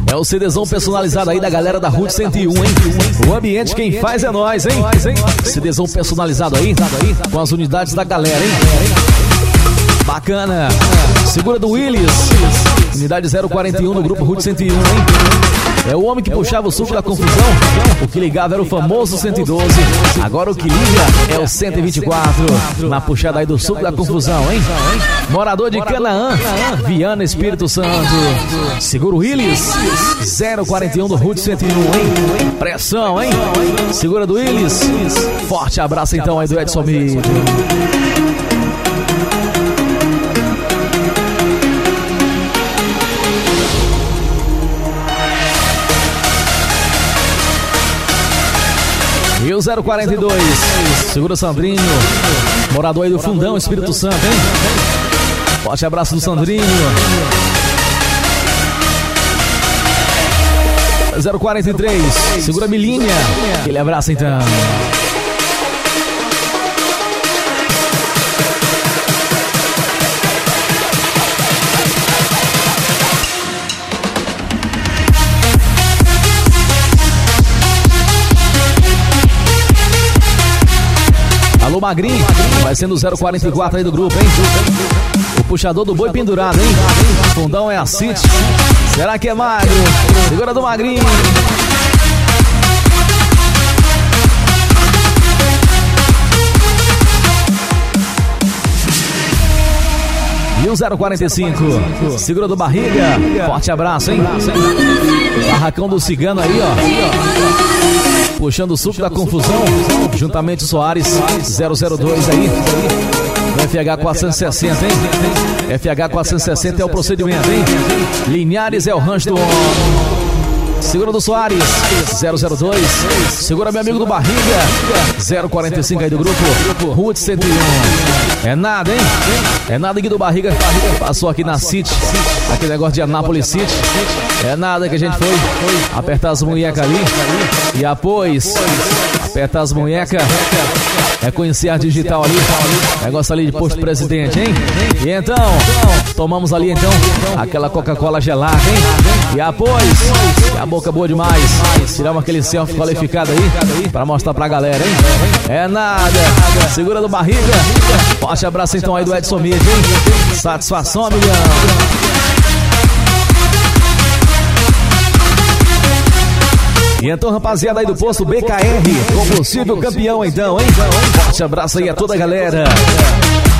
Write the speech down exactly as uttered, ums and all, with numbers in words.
É o CDzão personalizado aí da galera da Route cento e um, hein? O ambiente quem faz é nós, hein? CDzão personalizado aí, com as unidades da galera, hein? Bacana. Segura do Willis. Unidade zero quarenta e um no grupo Route cento e um, hein? É o homem que puxava o suco da confusão. O que ligava era o famoso cento e doze. Agora o que liga é o cento e vinte e quatro. Na puxada aí do suco da confusão, hein? Morador de Canaã, Viana, Espírito Santo. Segura o Willis. zero quarenta e um do Route cento e um, hein? Pressão, hein? Segura do Willis. Forte abraço então aí do Edson Mídio. E o zero quarenta e dois, segura o Sandrinho, morador aí do Fundão, Espírito Santo, hein? Forte abraço do Sandrinho. zero quarenta e três, segura a Milinha, aquele abraço então. Alô Magrinho, vai sendo o zero quarenta e quatro aí do grupo, hein? O puxador do boi pendurado, hein? Fundão é a City. Será que é magro? Segura do Magrinho. E o zero quarenta e cinco, segura do Barriga. Forte abraço, hein? Barracão do Cigano aí, ó. Puxando o suco da confusão, juntamente o Soares, zero zero dois aí, no F H quatrocentos e sessenta, hein? F H quatrocentos e sessenta é o procedimento, hein? Linhares é o rancho do homem. Segura do Soares, zero zero dois. Segura meu amigo do Barriga, zero quarenta e cinco aí do grupo Route cento e um. É nada, hein? É nada, Guido Barriga. Passou aqui na City, aquele negócio de Anápolis City. É nada que a gente foi apertar as munhecas ali. E após apertar as munhecas, é conhecer a digital ali. Negócio ali de posto presidente, hein? E então, tomamos ali então aquela Coca-Cola gelada, hein? E após, a boca boa demais. Tiramos aquele selfie qualificado aí pra mostrar pra galera, hein? É nada. Segura do Barriga. Forte abraço então aí do Edson Mídio, hein? Satisfação, amigão. E então, rapaziada aí do posto B K R, combustível campeão então, hein? Forte abraço aí a toda a galera.